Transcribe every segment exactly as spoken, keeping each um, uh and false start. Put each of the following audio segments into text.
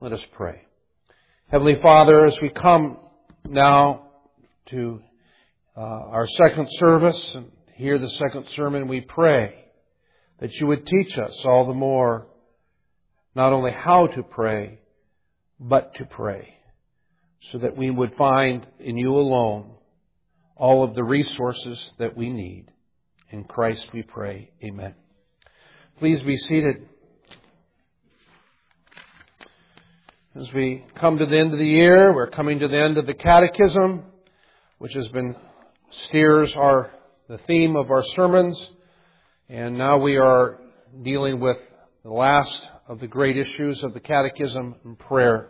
Let us pray. Heavenly Father, as we come now to uh, our second service and hear the second sermon, we pray that you would teach us all the more not only how to pray, but to pray, so that we would find in you alone all of the resources that we need. In Christ we pray. Amen. Please be seated. As we come to the end of the year, we're coming to the end of the Catechism, which has been steers our the theme of our sermons, and now we are dealing with the last of the great issues of the Catechism and prayer.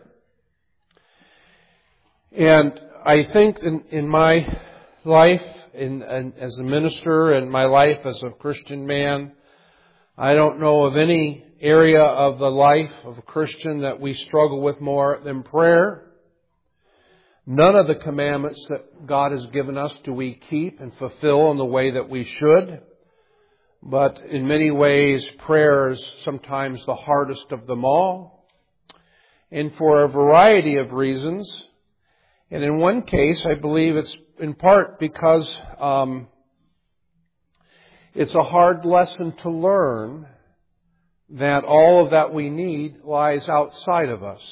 And I think in, in my life, in, in as a minister, and my life as a Christian man, I don't know of any area of the life of a Christian that we struggle with more than prayer. None of the commandments that God has given us do we keep and fulfill in the way that we should. But in many ways, prayer is sometimes the hardest of them all. And for a variety of reasons. And in one case, I believe it's in part because um, it's a hard lesson to learn that all of that we need lies outside of us.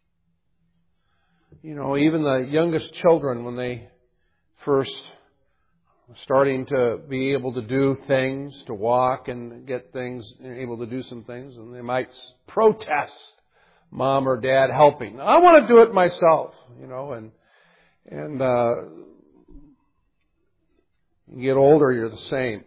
You know, even the youngest children, when they first are starting to be able to do things, to walk and get things, able to do some things, and they might protest mom or dad helping. I want to do it myself, you know, and and uh, you get older, you're the same.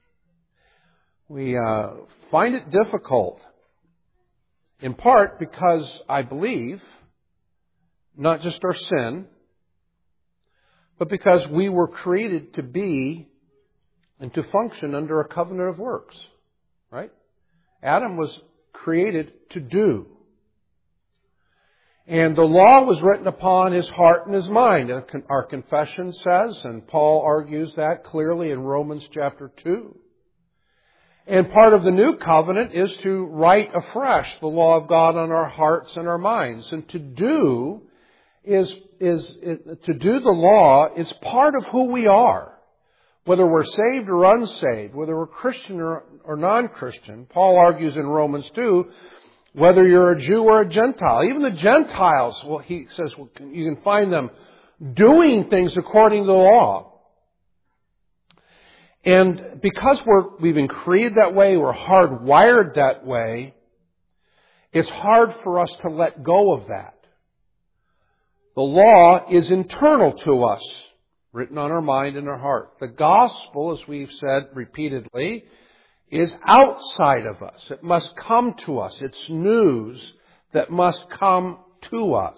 We uh, find it difficult, in part because I believe, not just our sin, but because we were created to be and to function under a covenant of works, right? Adam was created to do. And the law was written upon his heart and his mind. Our confession says, and Paul argues that clearly in Romans chapter two. And part of the new covenant is to write afresh the law of God on our hearts and our minds. And to do is, is, to do the law is part of who we are. Whether we're saved or unsaved, whether we're Christian or, or non-Christian. Paul argues in Romans two, whether you're a Jew or a Gentile. Even the Gentiles, well, he says, well, you can find them doing things according to the law. And because we're, we've been created that way, we're hardwired that way, it's hard for us to let go of that. The law is internal to us, written on our mind and our heart. The gospel, as we've said repeatedly, is outside of us. It must come to us. It's news that must come to us.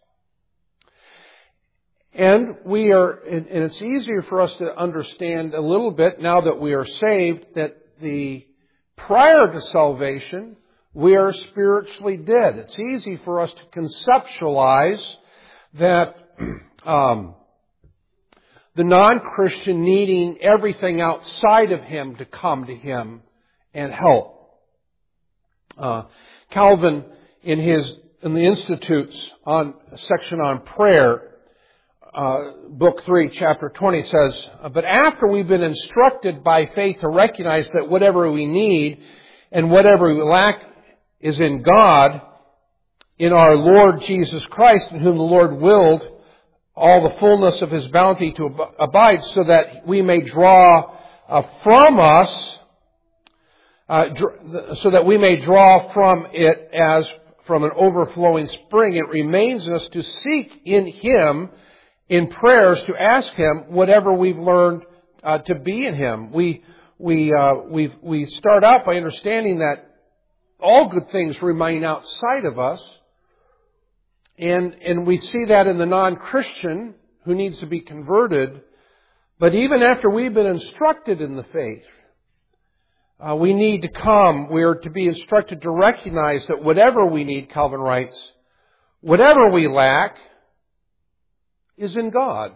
And we are, and it's easier for us to understand a little bit now that we are saved that the prior to salvation, we are spiritually dead. It's easy for us to conceptualize that um, the non-Christian needing everything outside of him to come to him and help. Uh, Calvin, in his in the Institutes on section on prayer, Uh, book three, chapter twenty says, but after we've been instructed by faith to recognize that whatever we need and whatever we lack is in God, in our Lord Jesus Christ, in whom the Lord willed all the fullness of His bounty to ab- abide, so that we may draw uh, from us, uh, dr- so that we may draw from it as from an overflowing spring. It remains in us to seek in Him in prayers, to ask Him whatever we've learned uh, to be in Him. We we uh, we we start out by understanding that all good things remain outside of us, and and we see that in the non-Christian who needs to be converted. But even after we've been instructed in the faith, uh, we need to come. We are to be instructed to recognize that whatever we need, Calvin writes, whatever we lack, is in God.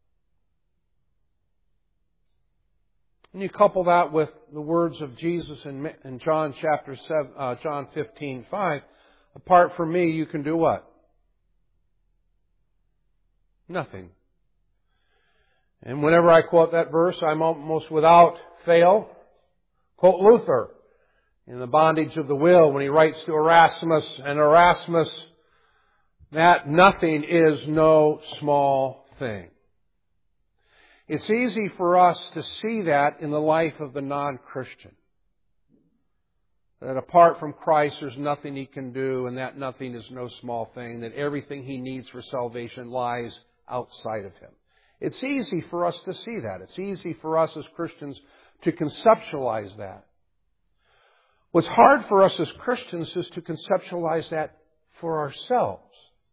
And you couple that with the words of Jesus in, in John chapter seven, uh, John fifteen five, Apart from me, you can do what? Nothing. And whenever I quote that verse, I'm almost without fail quote Luther in The Bondage of the Will when he writes to Erasmus, and Erasmus, that nothing is no small thing. It's easy for us to see that in the life of the non-Christian. That apart from Christ, there's nothing he can do, and that nothing is no small thing, that everything he needs for salvation lies outside of him. It's easy for us to see that. It's easy for us as Christians to conceptualize that. What's hard for us as Christians is to conceptualize that for ourselves.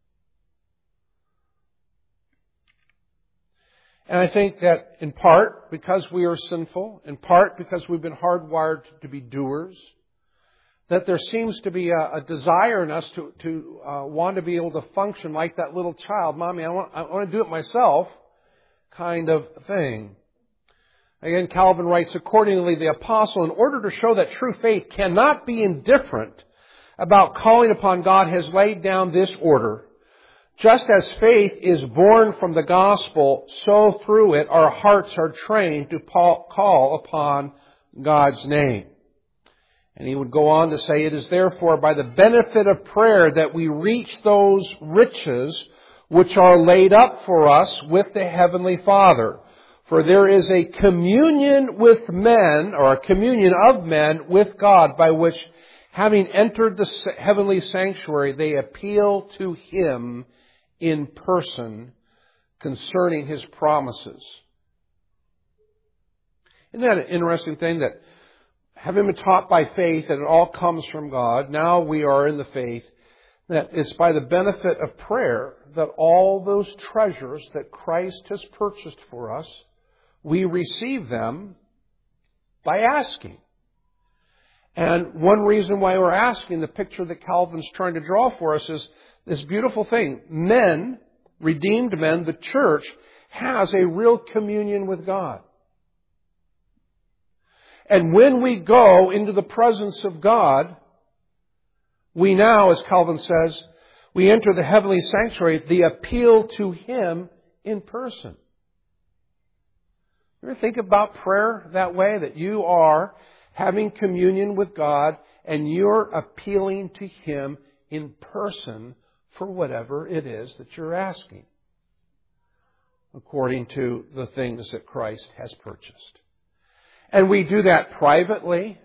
And I think that in part because we are sinful, in part because we've been hardwired to be doers, that there seems to be a, a desire in us to, to uh, want to be able to function like that little child. Mommy, I want, I want to do it myself kind of thing. Again, Calvin writes, accordingly, the apostle, in order to show that true faith cannot be indifferent about calling upon God, has laid down this order. Just as faith is born from the gospel, so through it our hearts are trained to call upon God's name. And he would go on to say, it is therefore by the benefit of prayer that we reach those riches which are laid up for us with the Heavenly Father. For there is a communion with men, or a communion of men with God, by which, having entered the heavenly sanctuary, they appeal to Him in person concerning His promises. Isn't that an interesting thing, that having been taught by faith that it all comes from God, now we are in the faith, that it's by the benefit of prayer that all those treasures that Christ has purchased for us, we receive them by asking. And one reason why we're asking, the picture that Calvin's trying to draw for us, is this beautiful thing. Men, redeemed men, the church, has a real communion with God. And when we go into the presence of God, we now, as Calvin says, we enter the heavenly sanctuary, the appeal to Him in person. You ever think about prayer that way? That you are having communion with God and you're appealing to Him in person for whatever it is that you're asking, according to the things that Christ has purchased. And we do that privately,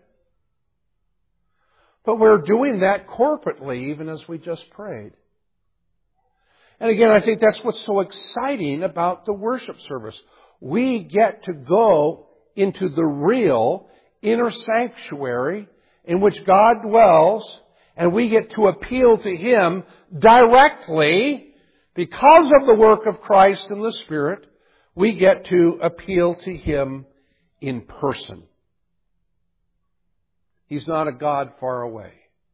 but we're doing that corporately, even as we just prayed. And again, I think that's what's so exciting about the worship service. We get to go into the real inner sanctuary in which God dwells, and we get to appeal to Him directly because of the work of Christ and the Spirit. We get to appeal to Him in person. He's not a God far away.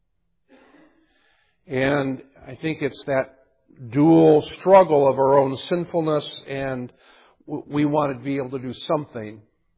And I think it's that dual struggle of our own sinfulness, and we want to be able to do something.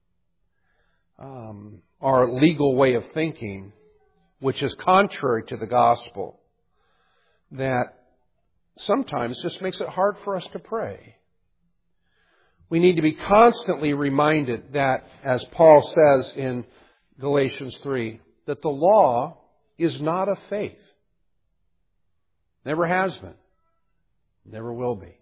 Um, our legal way of thinking, which is contrary to the gospel, that sometimes just makes it hard for us to pray. We need to be constantly reminded that, as Paul says in Galatians three, that the law is not of faith. Never has been. Never will be.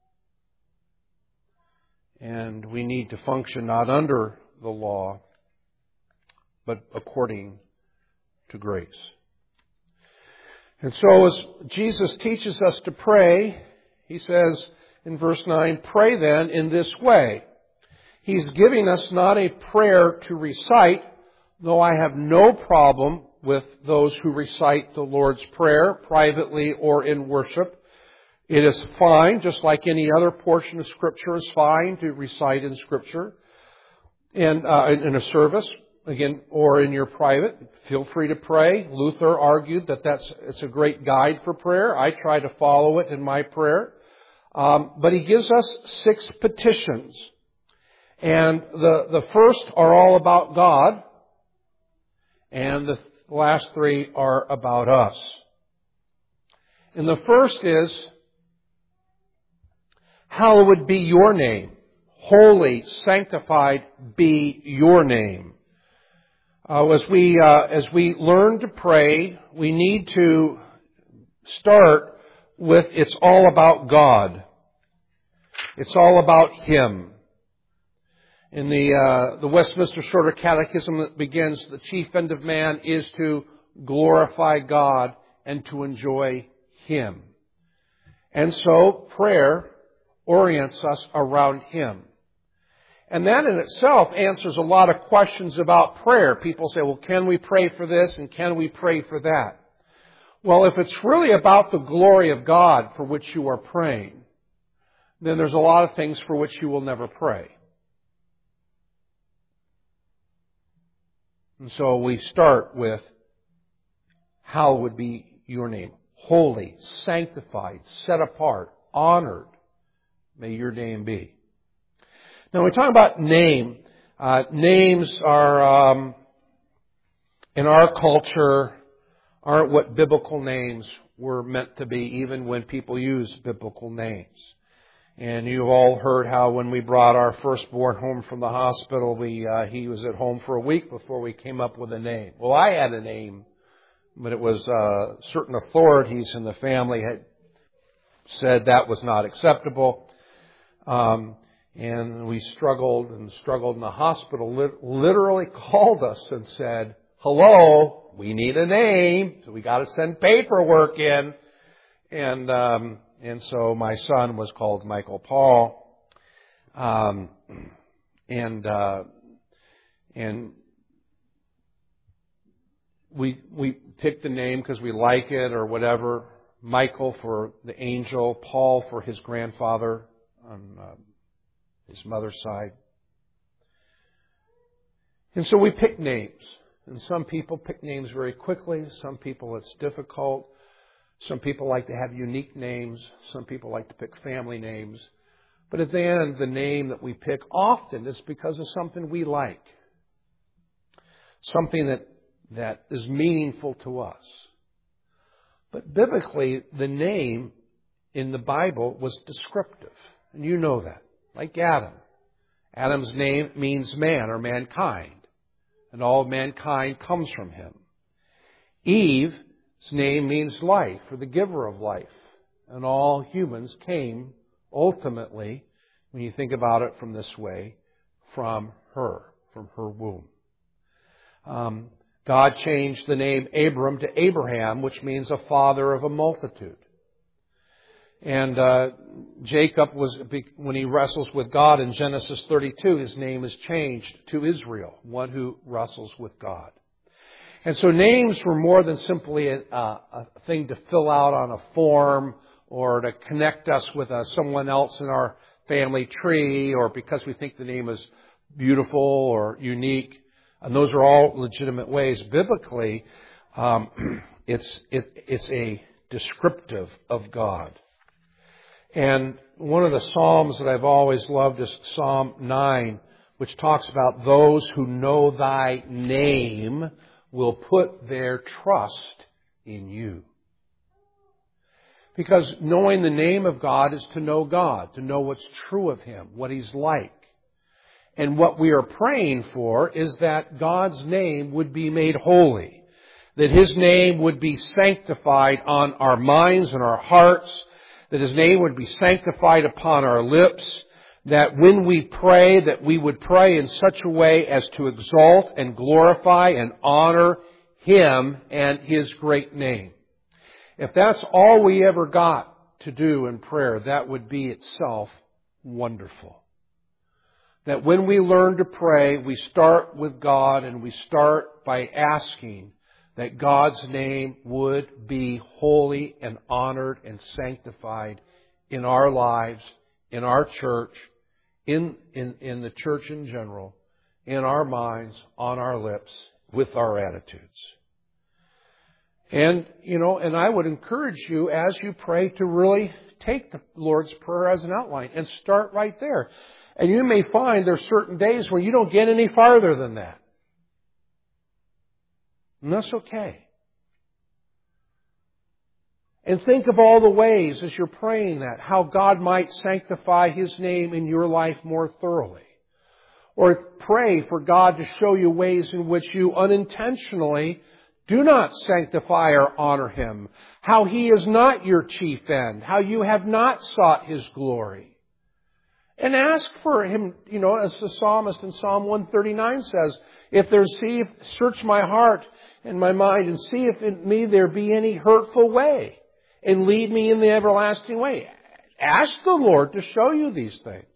And we need to function not under the law, but according to grace. And so as Jesus teaches us to pray, He says in verse nine, pray then in this way. He's giving us not a prayer to recite, though I have no problem with those who recite the Lord's Prayer privately or in worship. It is fine, just like any other portion of Scripture is fine to recite in Scripture and uh, in a service, again, or in your private. Feel free to pray. Luther argued that that's it's a great guide for prayer. I try to follow it in my prayer. Um, but he gives us six petitions. And the, the first are all about God. And the last three are about us. And the first is, hallowed be your name. Holy, sanctified be your name. Uh, as we uh, as we learn to pray, we need to start with it's all about God. It's all about Him. In the uh, the Westminster Shorter Catechism that begins, the chief end of man is to glorify God and to enjoy Him. And so prayer orients us around Him. And that in itself answers a lot of questions about prayer. People say, well, can we pray for this and can we pray for that? Well, if it's really about the glory of God for which you are praying, then there's a lot of things for which you will never pray. And so we start with, hallowed be your name. Holy, sanctified, set apart, honored may your name be. Now, when we talk about name, uh, names are, um, in our culture, aren't what biblical names were meant to be, even when people use biblical names. And you've all heard how when we brought our firstborn home from the hospital, we uh, he was at home for a week before we came up with a name. Well, I had a name, but it was uh, certain authorities in the family had said that was not acceptable. Um, and we struggled and struggled, and the hospital li- literally called us and said, hello, we need a name, so we got to send paperwork in. And um, and so my son was called Michael Paul. Um, and uh, and we we picked the name because we like it or whatever. Michael for the angel, Paul for his grandfather on uh, his mother's side. And so we pick names. And some people pick names very quickly. Some people it's difficult. Some people like to have unique names. Some people like to pick family names. But at the end, the name that we pick often is because of something we like. Something that, that is meaningful to us. But biblically, the name in the Bible was descriptive. And you know that. Like Adam. Adam's name means man or mankind. And all of mankind comes from him. Eve's name means life, or the giver of life. And all humans came, ultimately, when you think about it from this way, from her, from her womb. Um, God changed the name Abram to Abraham, which means a father of a multitude. And uh, Jacob, was when he wrestles with God in Genesis thirty-two, his name is changed to Israel, one who wrestles with God. And so names were more than simply a, a thing to fill out on a form or to connect us with uh, someone else in our family tree, or because we think the name is beautiful or unique. And those are all legitimate ways. Biblically, um, it's it, it's a descriptive of God. And one of the Psalms that I've always loved is Psalm nine, which talks about those who know thy name will put their trust in you. Because knowing the name of God is to know God, to know what's true of Him, what He's like. And what we are praying for is that God's name would be made holy, that His name would be sanctified on our minds and our hearts, that His name would be sanctified upon our lips, that when we pray, that we would pray in such a way as to exalt and glorify and honor Him and His great name. If that's all we ever got to do in prayer, that would be itself wonderful. That when we learn to pray, we start with God and we start by asking that God's name would be holy and honored and sanctified in our lives, in our church, in, in, in the church in general, in our minds, on our lips, with our attitudes. And, you know, and I would encourage you as you pray to really take the Lord's Prayer as an outline and start right there. And you may find there are certain days where you don't get any farther than that. And that's okay. And think of all the ways as you're praying that, how God might sanctify His name in your life more thoroughly. Or pray for God to show you ways in which you unintentionally do not sanctify or honor Him. How He is not your chief end. How you have not sought His glory. And ask for Him, you know, as the psalmist in Psalm one thirty-nine says, if there's, see, search my heart and my mind and see if in me there be any hurtful way and lead me in the everlasting way. Ask the Lord to show you these things.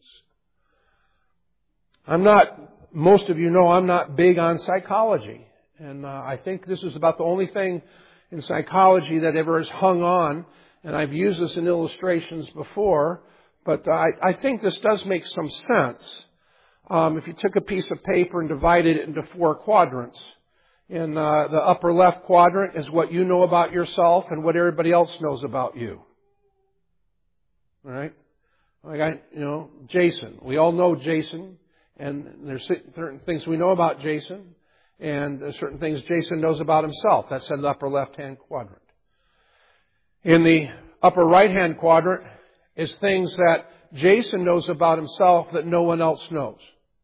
I'm not, most of you know I'm not big on psychology. And uh, I think this is about the only thing in psychology that ever has hung on. And I've used this in illustrations before. But I, I think this does make some sense. Um, if you took a piece of paper and divided it into four quadrants. In uh, the upper left quadrant is what you know about yourself and what everybody else knows about you. All right? Like I, you know, Jason. We all know Jason. And there's certain things we know about Jason. And there's certain things Jason knows about himself. That's in the upper left-hand quadrant. In the upper right-hand quadrant is things that Jason knows about himself that no one else knows.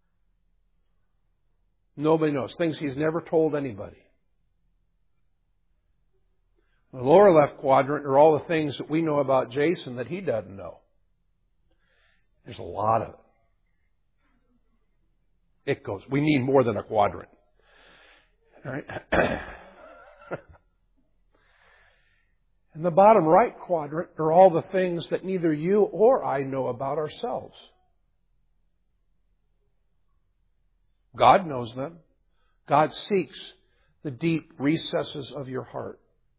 Nobody knows. Things he's never told anybody. The lower left quadrant are all the things that we know about Jason that he doesn't know. There's a lot of it. It goes. We need more than a quadrant. All right. And the bottom right quadrant are all the things that neither you or I know about ourselves. God knows them. God seeks the deep recesses of your heart.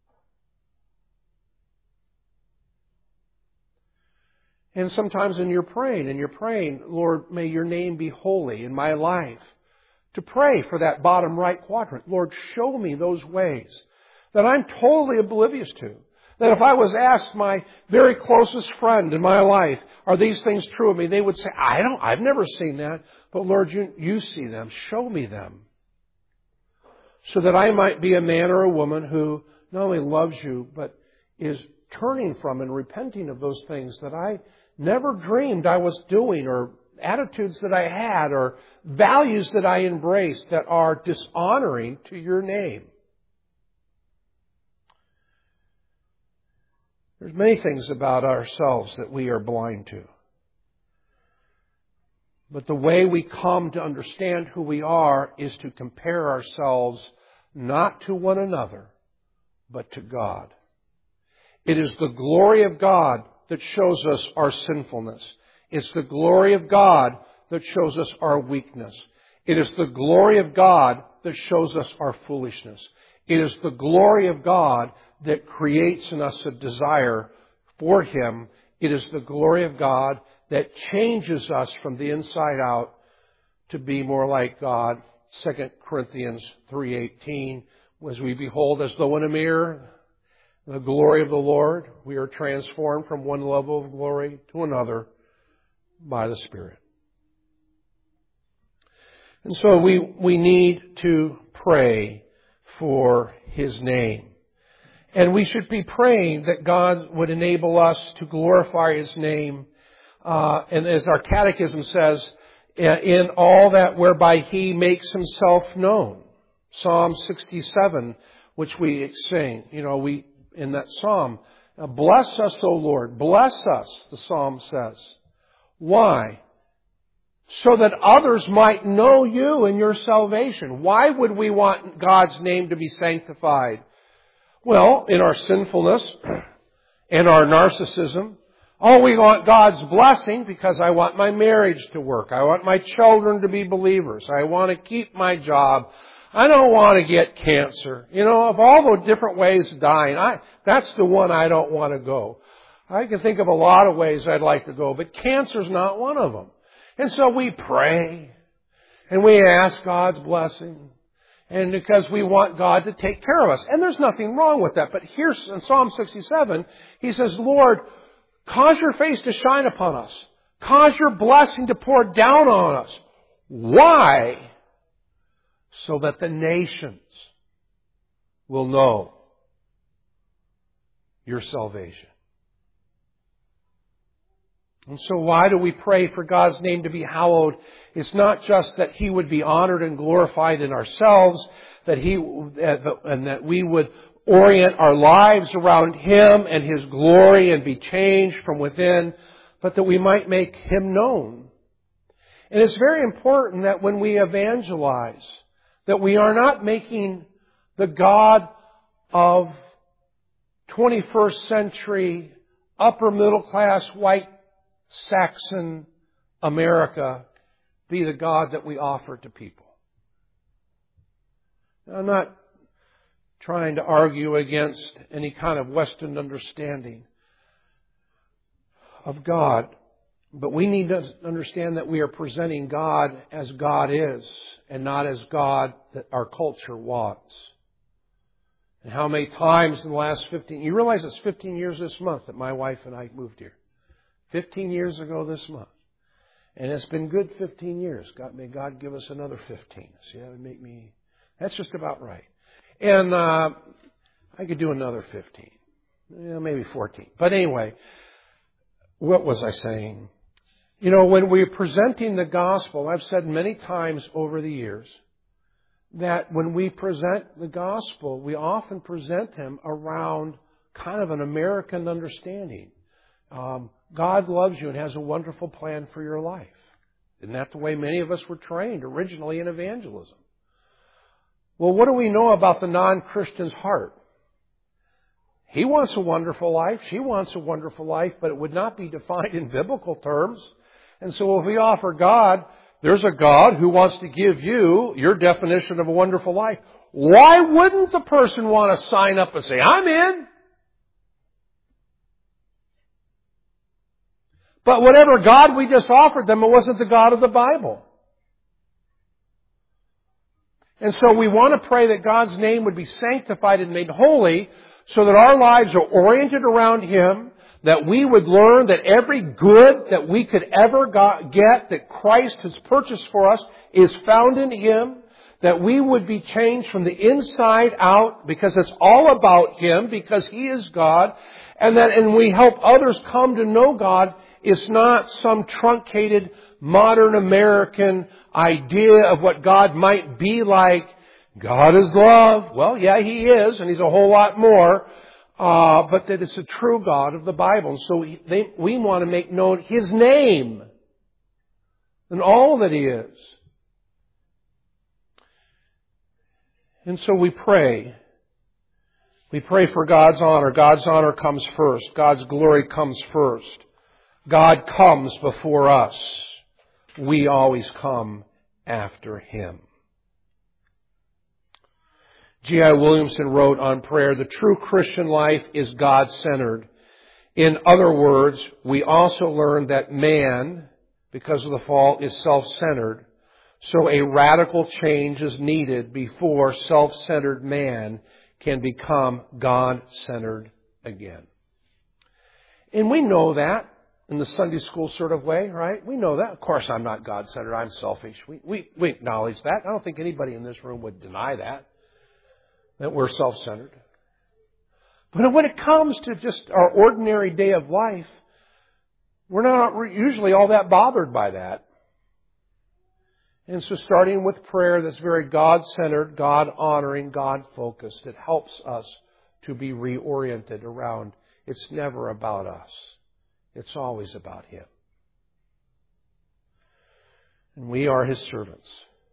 And sometimes in your praying, and you're praying, Lord, may your name be holy in my life. To pray for that bottom right quadrant. Lord, show me those ways that I'm totally oblivious to. That if I was asked my very closest friend in my life, are these things true of me? They would say, I don't, I've never seen that. But Lord, you, you see them. Show me them. So that I might be a man or a woman who not only loves you, but is turning from and repenting of those things that I never dreamed I was doing, or attitudes that I had, or values that I embraced that are dishonoring to your name. There's many things about ourselves that we are blind to. But the way we come to understand who we are is to compare ourselves not to one another, but to God. It is the glory of God that shows us our sinfulness. It's the glory of God that shows us our weakness. It is the glory of God that shows us our foolishness. It is the glory of God that creates in us a desire for Him. It is the glory of God that changes us from the inside out to be more like God. Second Corinthians three eighteen, as we behold as though in a mirror the glory of the Lord, we are transformed from one level of glory to another by the Spirit. And so we, we need to pray for His name. And we should be praying that God would enable us to glorify His name. Uh, and as our catechism says, in all that whereby He makes Himself known. Psalm sixty-seven, which we sing, you know, we, in that psalm, bless us, O Lord, bless us, the psalm says. Why? So that others might know you and your salvation. Why would we want God's name to be sanctified? Well, in our sinfulness and our narcissism, oh, we want God's blessing because I want my marriage to work. I want my children to be believers. I want to keep my job. I don't want to get cancer. You know, of all the different ways of dying, I, that's the one I don't want to go. I can think of a lot of ways I'd like to go, but cancer's not one of them. And so we pray and we ask God's blessing, and because we want God to take care of us. And there's nothing wrong with that. But here in Psalm sixty-seven, He says, Lord, cause your face to shine upon us. Cause your blessing to pour down on us. Why? So that the nations will know your salvation. And so why do we pray for God's name to be hallowed? It's not just that He would be honored and glorified in ourselves, that He, and that we would orient our lives around Him and His glory and be changed from within, but that we might make Him known. And it's very important that when we evangelize, that we are not making the God of twenty-first century upper middle class white Saxon America be the God that we offer to people. Now, I'm not trying to argue against any kind of Western understanding of God, but we need to understand that we are presenting God as God is and not as God that our culture wants. And how many times in the last fifteen, you realize it's fifteen years this month that my wife and I moved here. fifteen years ago this month. And it's been good fifteen years. God, may God give us another fifteen. See, that would make me, that's just about right. And uh, I could do another fifteen. Yeah, maybe fourteen. But anyway, what was I saying? You know, when we're presenting the gospel, I've said many times over the years that when we present the gospel, we often present Him around kind of an American understanding. Um, God loves you and has a wonderful plan for your life. Isn't that the way many of us were trained originally in evangelism? Well, what do we know about the non-Christian's heart? He wants a wonderful life. She wants a wonderful life, but it would not be defined in biblical terms. And so if we offer God, there's a God who wants to give you your definition of a wonderful life. Why wouldn't the person want to sign up and say, I'm in? But whatever God we just offered them, it wasn't the God of the Bible. And so we want to pray that God's name would be sanctified and made holy so that our lives are oriented around Him, that we would learn that every good that we could ever get that Christ has purchased for us is found in Him, that we would be changed from the inside out because it's all about Him, because He is God, and that and we help others come to know God. It's not some truncated modern American idea of what God might be like. God is love. Well, yeah, He is, and He's a whole lot more. Uh, but that it's a true God of the Bible. So they, we want to make known His name and all that He is. And so we pray. We pray for God's honor. God's honor comes first. God's glory comes first. God comes before us. We always come after Him. G I Williamson wrote on prayer, the true Christian life is God-centered. In other words, we also learn that man, because of the fall, is self-centered. So a radical change is needed before self-centered man can become God-centered again. And we know that in the Sunday school sort of way, right? We know that. Of course, I'm not God-centered. I'm selfish. We, we, we acknowledge that. I don't think anybody in this room would deny that. That we're self-centered. But when it comes to just our ordinary day of life, we're not usually all that bothered by that. And so starting with prayer that's very God-centered, God-honoring, God-focused, it helps us to be reoriented around. It's never about us. It's always about Him. And we are His servants.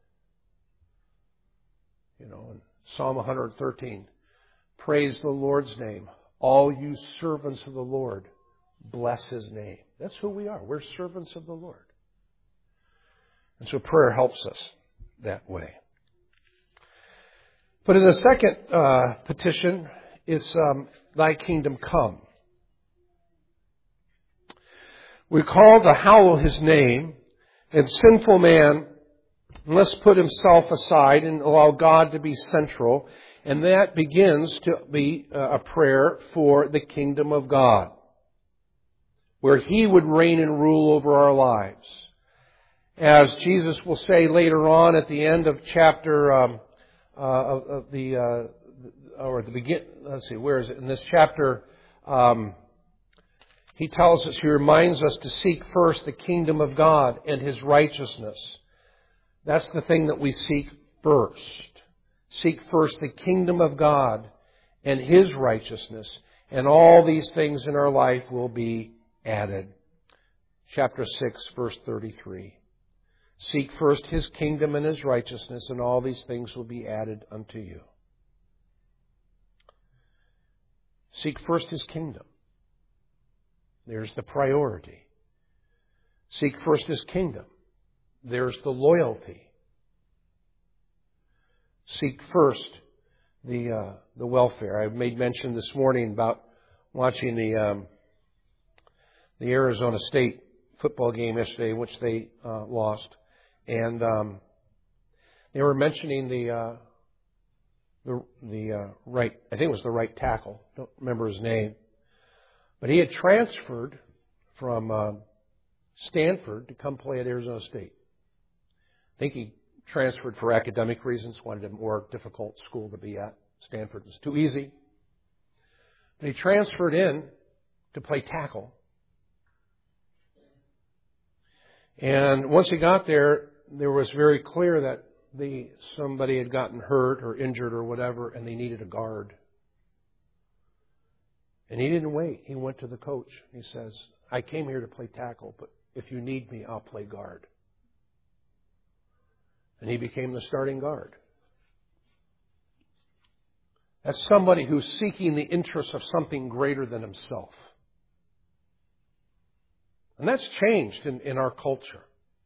You know, and Psalm one thirteen, praise the Lord's name. All you servants of the Lord, bless His name. That's who we are. We're servants of the Lord. And so prayer helps us that way. But in the second uh, petition, it's um, Thy kingdom come. We're called to hallow His name, and sinful man must put himself aside and allow God to be central. And that begins to be a prayer for the kingdom of God, where He would reign and rule over our lives. As Jesus will say later on at the end of chapter, um, uh, of the, uh, or at the begin, let's see, where is it? In this chapter Um, he tells us, he reminds us to seek first the kingdom of God and His righteousness. That's the thing that we seek first. Seek first the kingdom of God and His righteousness, and all these things in our life will be added. Chapter six, verse thirty-three. Seek first His kingdom and His righteousness, and all these things will be added unto you. Seek first His kingdom. There's the priority. Seek first His kingdom. There's the loyalty. Seek first the uh, the welfare. I made mention this morning about watching the um, the Arizona State football game yesterday, which they uh, lost, and um, they were mentioning the uh, the the uh, right. I think it was the right tackle. Don't remember his name, but he had transferred from uh, Stanford to come play at Arizona State. I think he transferred for academic reasons, wanted a more difficult school to be at. Stanford was too easy. But he transferred in to play tackle. And once he got there, there was very clear that the somebody had gotten hurt or injured or whatever, and they needed a guard. And he didn't wait. He went to the coach. He says, I came here to play tackle, but if you need me, I'll play guard. And he became the starting guard. That's somebody who's seeking the interests of something greater than himself. And that's changed in, in our culture.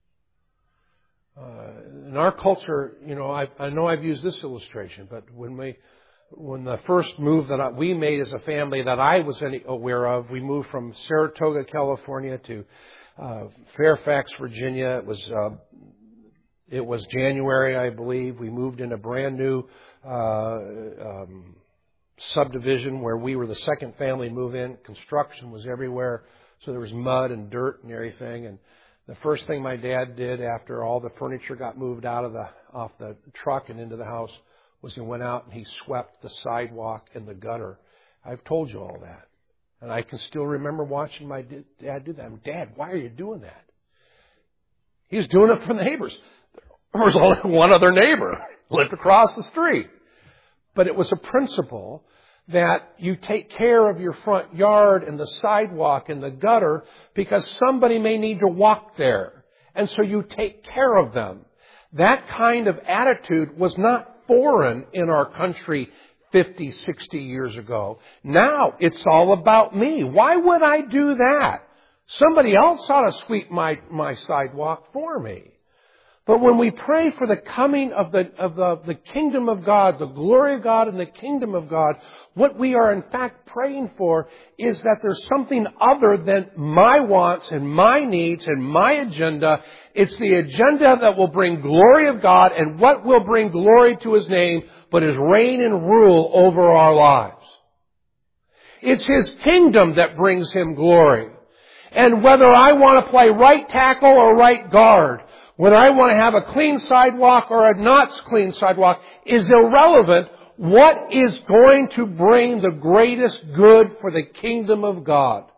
Uh, in our culture, you know, I, I know I've used this illustration, but when we, when the first move that I, we made as a family that I was any, aware of, we moved from Saratoga, California to uh, Fairfax, Virginia. It was uh, It was January, I believe. We moved in a brand new uh, um, subdivision where we were the second family to move in. Construction was everywhere, so there was mud and dirt and everything. And the first thing my dad did after all the furniture got moved out of the off the truck and into the house was he went out and he swept the sidewalk and the gutter. I've told you all that, and I can still remember watching my dad do that. Dad, why are you doing that? He was doing it for the neighbors. There was only one other neighbor, lived across the street. But it was a principle that you take care of your front yard and the sidewalk and the gutter because somebody may need to walk there. And so you take care of them. That kind of attitude was not foreign in our country fifty, sixty years ago. Now it's all about me. Why would I do that? Somebody else ought to sweep my, my sidewalk for me. But when we pray for the coming of the of the, the kingdom of God, the glory of God and the kingdom of God, what we are in fact praying for is that there's something other than my wants and my needs and my agenda. It's the agenda that will bring glory of God, and what will bring glory to His name, but His reign and rule over our lives. It's His kingdom that brings Him glory. And whether I want to play right tackle or right guard, whether I want to have a clean sidewalk or a not clean sidewalk is irrelevant. What is going to bring the greatest good for the kingdom of God?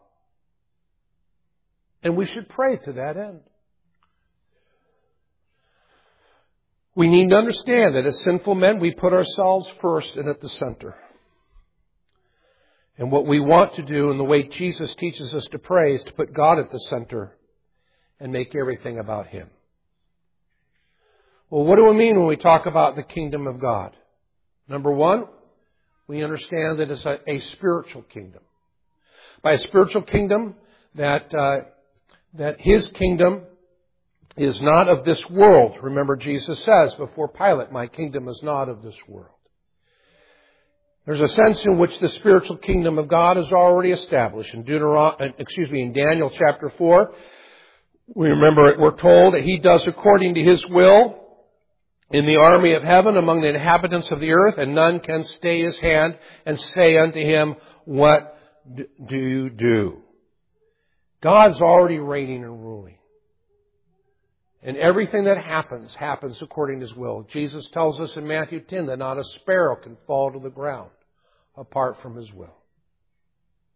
And we should pray to that end. We need to understand that as sinful men, we put ourselves first and at the center. And what we want to do, and the way Jesus teaches us to pray, is to put God at the center and make everything about Him. Well, what do we mean when we talk about the kingdom of God? Number one, we understand that it's a, a spiritual kingdom. By a spiritual kingdom, that uh, that His kingdom is not of this world. Remember, Jesus says before Pilate, "My kingdom is not of this world." There's a sense in which the spiritual kingdom of God is already established. In Deuteron- excuse me, in Daniel chapter four, we remember it, we're told that He does according to His will in the army of heaven among the inhabitants of the earth, and none can stay His hand and say unto Him, what do you do? God's already reigning and ruling. And everything that happens, happens according to His will. Jesus tells us in Matthew ten that not a sparrow can fall to the ground apart from His will.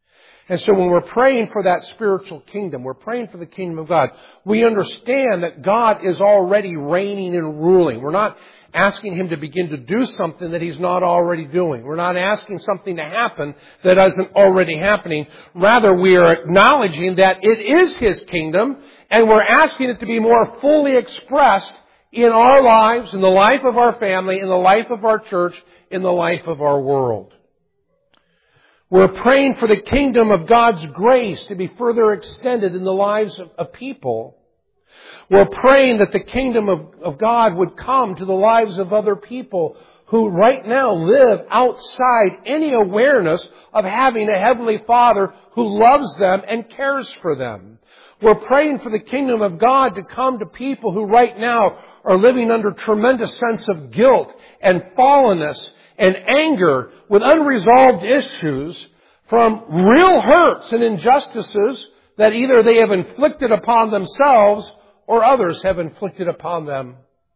And so when we're praying for that spiritual kingdom, we're praying for the kingdom of God, we understand that God is already reigning and ruling. We're not asking Him to begin to do something that He's not already doing. We're not asking something to happen that isn't already happening. Rather, we are acknowledging that it is His kingdom, and we're asking it to be more fully expressed in our lives, in the life of our family, in the life of our church, in the life of our world. We're praying for the kingdom of God's grace to be further extended in the lives of, of people. We're praying that the kingdom of, of God would come to the lives of other people who right now live outside any awareness of having a Heavenly Father who loves them and cares for them. We're praying for the kingdom of God to come to people who right now are living under tremendous sense of guilt and fallenness and anger with unresolved issues from real hurts and injustices that either they have inflicted upon themselves or others have inflicted upon them.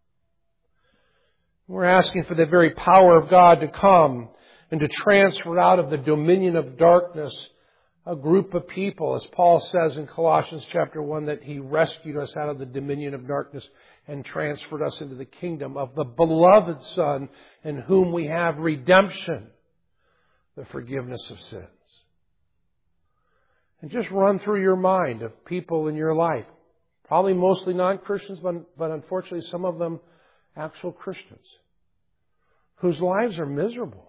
We're asking for the very power of God to come and to transfer out of the dominion of darkness a group of people, as Paul says in Colossians chapter one, that He rescued us out of the dominion of darkness and transferred us into the kingdom of the beloved Son, in whom we have redemption, the forgiveness of sins. And just run through your mind of people in your life, probably mostly non-Christians, but, but unfortunately some of them actual Christians, whose lives are miserable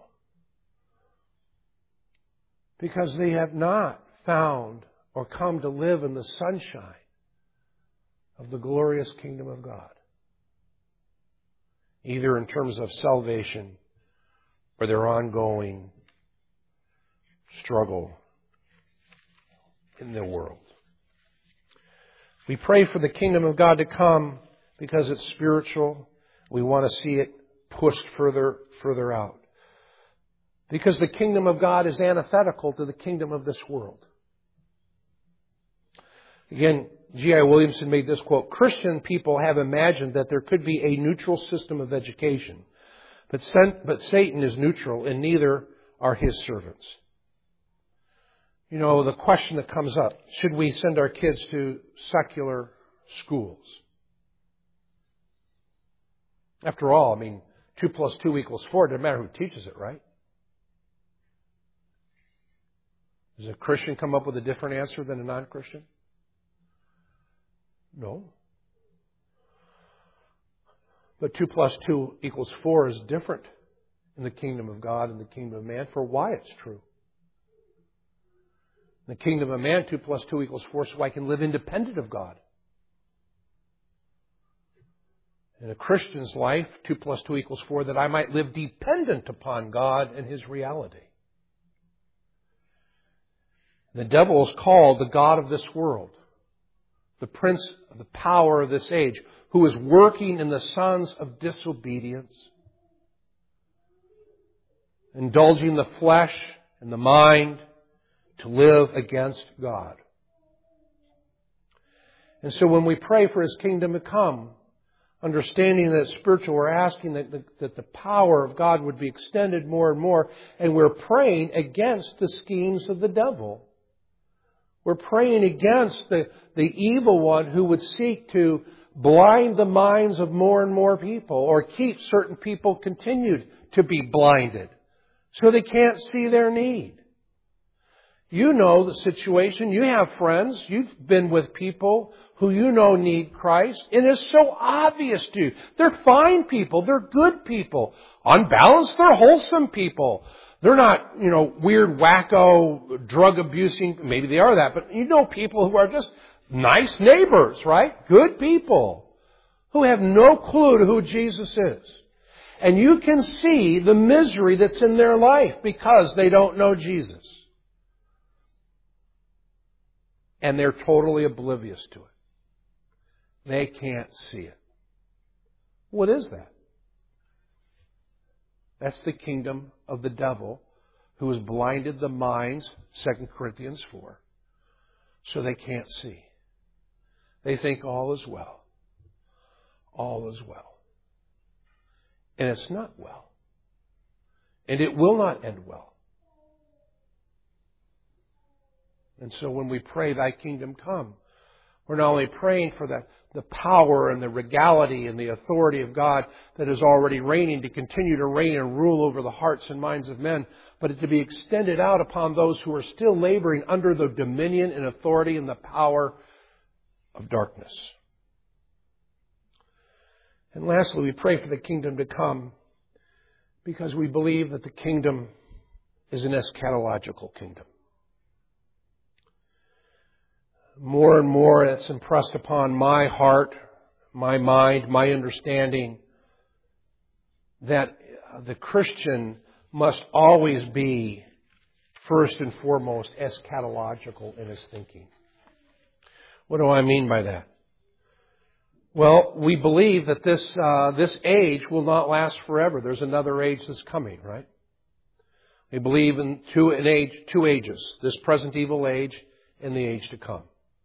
because they have not found or come to live in the sunshine of the glorious kingdom of God, either in terms of salvation or their ongoing struggle in the world. We pray for the kingdom of God to come because it's spiritual. We want to see it pushed further, further out. Because the kingdom of God is antithetical to the kingdom of this world. Again, G I Williamson made this quote, "Christian people have imagined that there could be a neutral system of education, but, but Satan is neutral and neither are his servants." You know, the question that comes up, should we send our kids to secular schools? After all, I mean, two plus two equals four. It doesn't matter who teaches it, right? Does a Christian come up with a different answer than a non-Christian? No. But two plus two equals four is different in the kingdom of God and the kingdom of man for why it's true. In the kingdom of man, two plus two equals four, so I can live independent of God. In a Christian's life, two plus two equals four, that I might live dependent upon God and His reality. The devil is called the god of this world, the prince of the power of this age, who is working in the sons of disobedience, indulging the flesh and the mind to live against God. And so when we pray for His kingdom to come, understanding that it's spiritual, we're asking that the, that the power of God would be extended more and more, and we're praying against the schemes of the devil. We're praying against the, the evil one who would seek to blind the minds of more and more people, or keep certain people continued to be blinded so they can't see their need. You know the situation. You have friends. You've been with people who you know need Christ. And it's so obvious to you. They're fine people. They're good people. On balance, they're wholesome people. They're not, you know, weird, wacko, drug abusing. Maybe they are that. But you know people who are just nice neighbors, right? Good people who have no clue to who Jesus is. And you can see the misery that's in their life because they don't know Jesus. And they're totally oblivious to it. They can't see it. What is that? That's the kingdom of the devil, who has blinded the minds, Second Corinthians four, so they can't see. They think all is well. All is well. And it's not well. And it will not end well. And so when we pray, Thy kingdom come, we're not only praying for the, the power and the regality and the authority of God that is already reigning to continue to reign and rule over the hearts and minds of men, but it to be extended out upon those who are still laboring under the dominion and authority and the power of darkness. And lastly, we pray for the kingdom to come because we believe that the kingdom is an eschatological kingdom. More and more it's impressed upon my heart, my mind, my understanding that the Christian must always be first and foremost eschatological in his thinking. What do I mean by that? Well, we believe that this uh, this age will not last forever. There's another age that's coming, right? We believe in two an age, two ages: this present evil age and the age to come.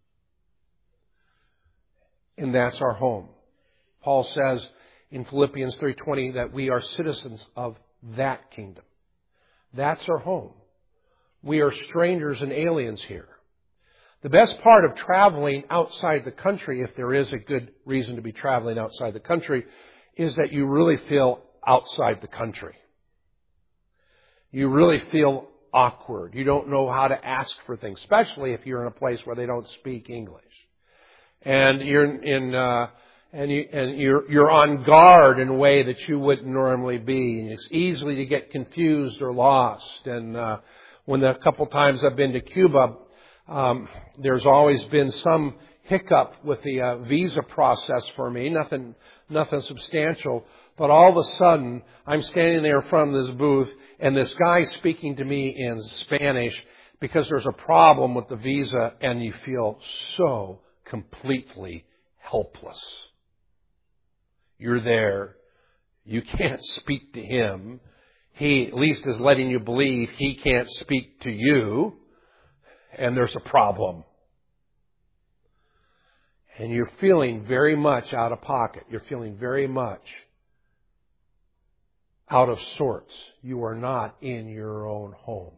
And that's our home. Paul says in Philippians three twenty that we are citizens of that kingdom. That's our home. We are strangers and aliens here. The best part of traveling outside the country, if there is a good reason to be traveling outside the country, is that you really feel outside the country. You really feel awkward. You don't know how to ask for things, especially if you're in a place where they don't speak English. And you're in, uh, and you, and you're, you're on guard in a way that you wouldn't normally be. And it's easily to get confused or lost. And, uh, when the couple times I've been to Cuba, um, there's always been some hiccup with the uh, visa process for me. Nothing, nothing substantial. But all of a sudden, I'm standing there in front of this booth and this guy speaking to me in Spanish because there's a problem with the visa, and you feel so completely helpless. You're there. You can't speak to him. He at least is letting you believe he can't speak to you. And there's a problem. And you're feeling very much out of pocket. You're feeling very much out of sorts. You are not in your own home.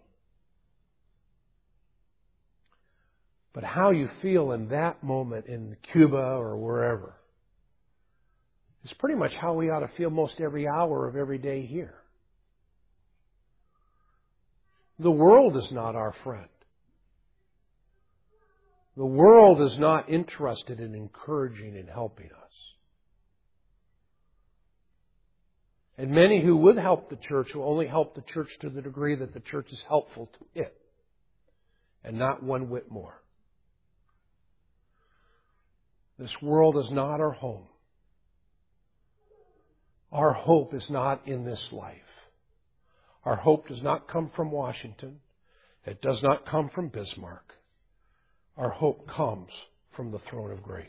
But how you feel in that moment in Cuba or wherever is pretty much how we ought to feel most every hour of every day here. The world is not our friend. The world is not interested in encouraging and helping us. And many who would help the church will only help the church to the degree that the church is helpful to it, and not one whit more. This world is not our home. Our hope is not in this life. Our hope does not come from Washington. It does not come from Bismarck. Our hope comes from the throne of grace.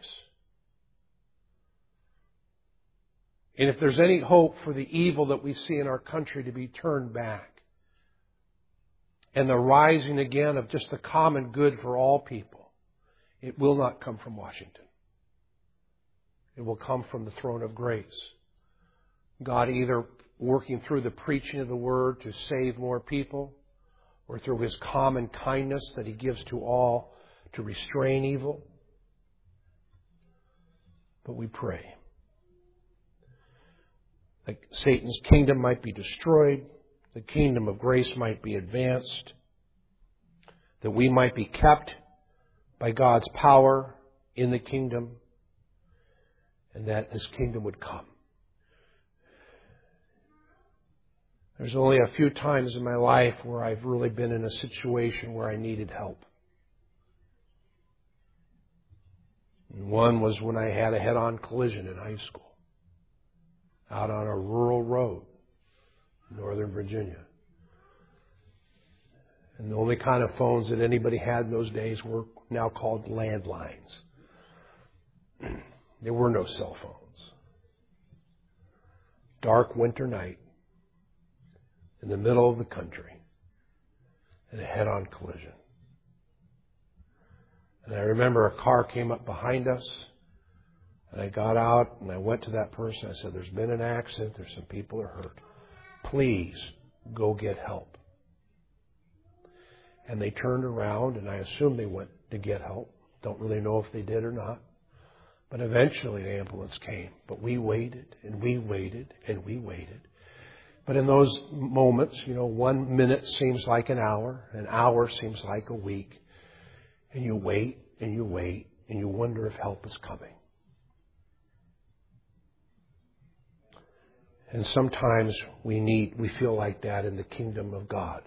And if there's any hope for the evil that we see in our country to be turned back, and the rising again of just the common good for all people, it will not come from Washington. It will come from the throne of grace. God either working through the preaching of the Word to save more people, or through His common kindness that He gives to all to restrain evil. But we pray that Satan's kingdom might be destroyed, the kingdom of grace might be advanced, that we might be kept by God's power in the kingdom, and that His kingdom would come. There's only a few times in my life where I've really been in a situation where I needed help. And one was when I had a head-on collision in high school, out on a rural road in Northern Virginia. And the only kind of phones that anybody had in those days were now called landlines. There were no cell phones. Dark winter night in the middle of the country, and a head-on collision. And I remember a car came up behind us, and I got out and I went to that person. I said, "There's been an accident. There's some people are hurt. Please go get help." And they turned around, and I assume they went to get help. Don't really know if they did or not. But eventually the ambulance came. But we waited, and we waited, and we waited. But in those moments, you know, one minute seems like an hour, an hour seems like a week. And you wait, and you wait, and you wonder if help is coming. And sometimes we need, we feel like that in the kingdom of God.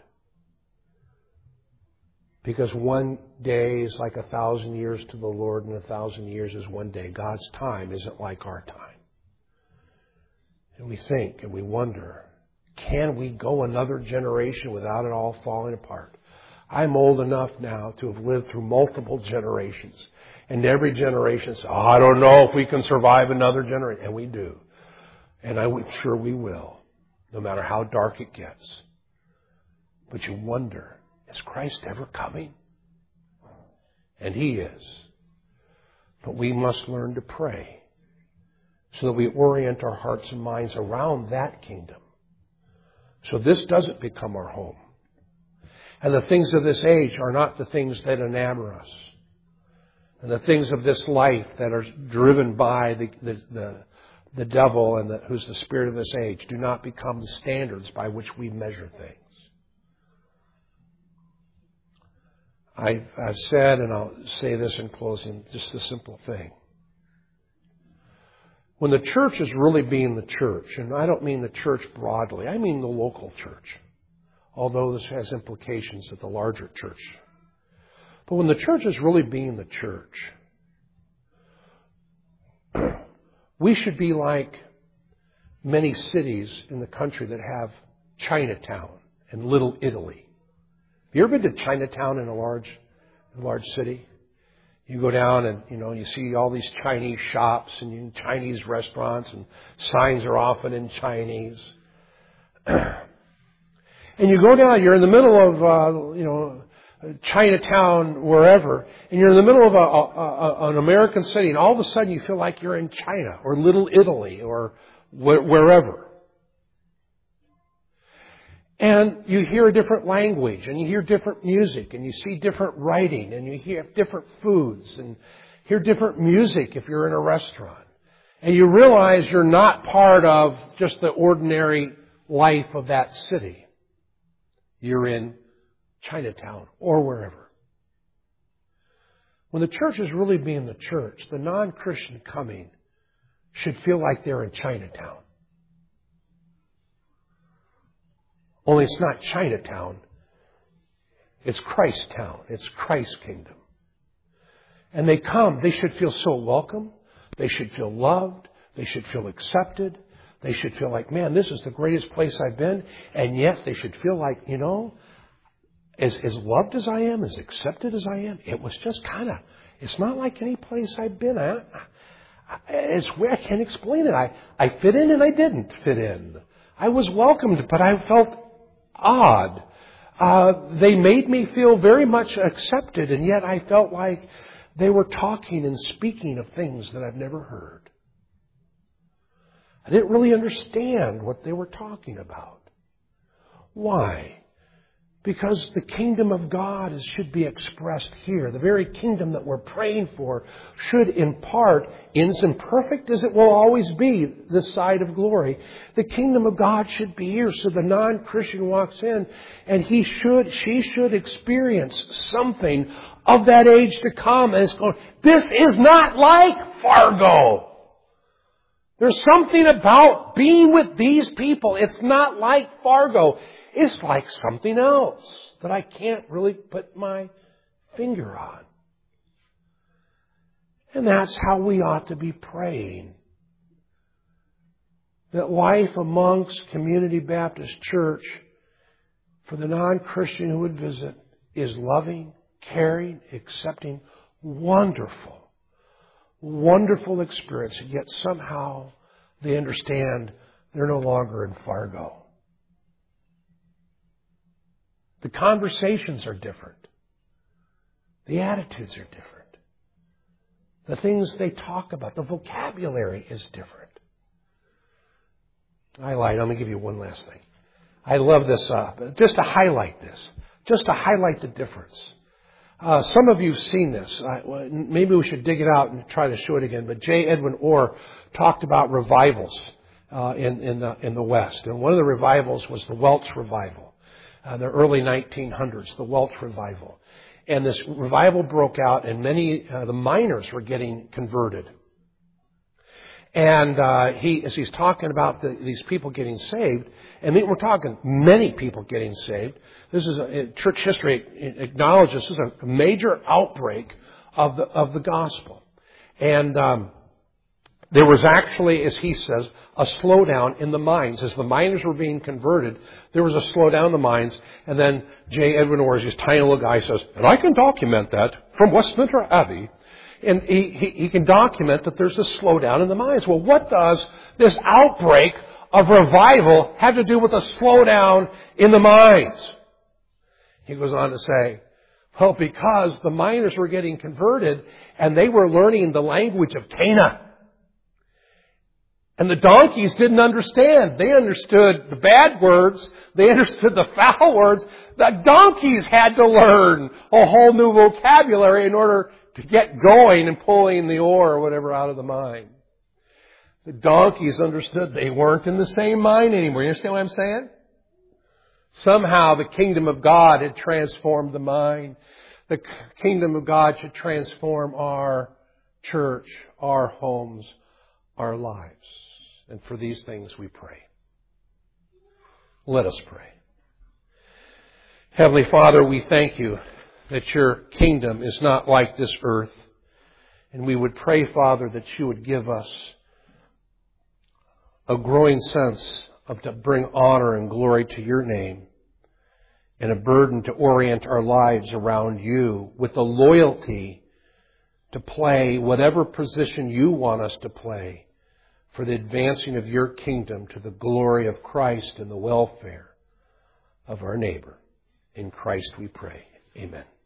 Because one day is like a thousand years to the Lord, and a thousand years is one day. God's time isn't like our time. And we think and we wonder, can we go another generation without it all falling apart? I'm old enough now to have lived through multiple generations. And every generation says, oh, I don't know if we can survive another generation. And we do. And I'm sure we will, no matter how dark it gets. But you wonder, is Christ ever coming? And He is. But we must learn to pray so that we orient our hearts and minds around that kingdom. So this doesn't become our home. And the things of this age are not the things that enamor us. And the things of this life that are driven by the, the, the, the devil and the, who's the spirit of this age do not become the standards by which we measure things. I've, I've said, and I'll say this in closing, just a simple thing. When the church is really being the church, and I don't mean the church broadly, I mean the local church, although this has implications at the larger church. But when the church is really being the church, we should be like many cities in the country that have Chinatown and Little Italy. Have you ever been to Chinatown in a large, a large city? You go down and, you know, you see all these Chinese shops and you, Chinese restaurants, and signs are often in Chinese. And you go down, you're in the middle of, uh, you know, Chinatown, wherever, and you're in the middle of a, a, a, an American city, and all of a sudden you feel like you're in China or Little Italy or wh- wherever. And you hear a different language, and you hear different music, and you see different writing, and you hear different foods, and hear different music if you're in a restaurant. And you realize you're not part of just the ordinary life of that city. You're in Chinatown or wherever. When the church is really being the church, the non-Christian coming should feel like they're in Chinatown. Only it's not Chinatown. It's Christ town. It's Christ's kingdom. And they come, they should feel so welcome. They should feel loved. They should feel accepted. They should feel like, man, this is the greatest place I've been. And yet they should feel like, you know, as, as loved as I am, as accepted as I am, it was just kind of, it's not like any place I've been at. It's where I can't explain it. I, I fit in and I didn't fit in. I was welcomed, but I felt odd. Uh, they made me feel very much accepted, and yet I felt like they were talking and speaking of things that I've never heard. I didn't really understand what they were talking about. Why? Because the kingdom of God is, should be expressed here. The very kingdom that we're praying for should impart, in as imperfect as it will always be, this side of glory. The kingdom of God should be here. So the non-Christian walks in and he should, she should experience something of that age to come. And it's going, this is not like Fargo. There's something about being with these people. It's not like Fargo. It's like something else that I can't really put my finger on. And that's how we ought to be praying. That life amongst Community Baptist Church, for the non-Christian who would visit, is loving, caring, accepting, wonderful, wonderful experience. And yet somehow they understand they're no longer in Fargo. The conversations are different. The attitudes are different. The things they talk about, the vocabulary is different. I lied. I'm going to give you one last thing. I love this, uh, just to highlight this. just to highlight the difference. Uh, some of you have seen this. I, well, maybe we should dig it out and try to show it again. But J. Edwin Orr talked about revivals uh, in, in, the, in the West. And one of the revivals was the Welsh revival, uh, the early nineteen hundreds, the Welsh revival. And this revival broke out, and many uh, the miners were getting converted. And uh, he, as he's talking about the, these people getting saved, and we're talking many people getting saved. This is a, church history acknowledges this is a major outbreak of the of the gospel, and um, there was actually, as he says, a slowdown in the mines as the miners were being converted. There was a slowdown in the mines, and then J. Edwin Orr, this tiny little guy, says, "And I can document that from Westminster Abbey." And he, he, he can document that there's a slowdown in the mines. Well, what does this outbreak of revival have to do with a slowdown in the mines? He goes on to say, well, because the miners were getting converted and they were learning the language of Cana. And the donkeys didn't understand. They understood the bad words. They understood the foul words. The donkeys had to learn a whole new vocabulary in order to get going and pulling the ore or whatever out of the mine. The donkeys understood they weren't in the same mine anymore. You understand what I'm saying? Somehow the kingdom of God had transformed the mine. The kingdom of God should transform our church, our homes, our lives. And for these things we pray. Let us pray. Heavenly Father, we thank you that your kingdom is not like this earth. And we would pray, Father, that you would give us a growing sense of to bring honor and glory to your name, and a burden to orient our lives around you with a loyalty to play whatever position you want us to play for the advancing of your kingdom to the glory of Christ and the welfare of our neighbor. In Christ we pray. Amen.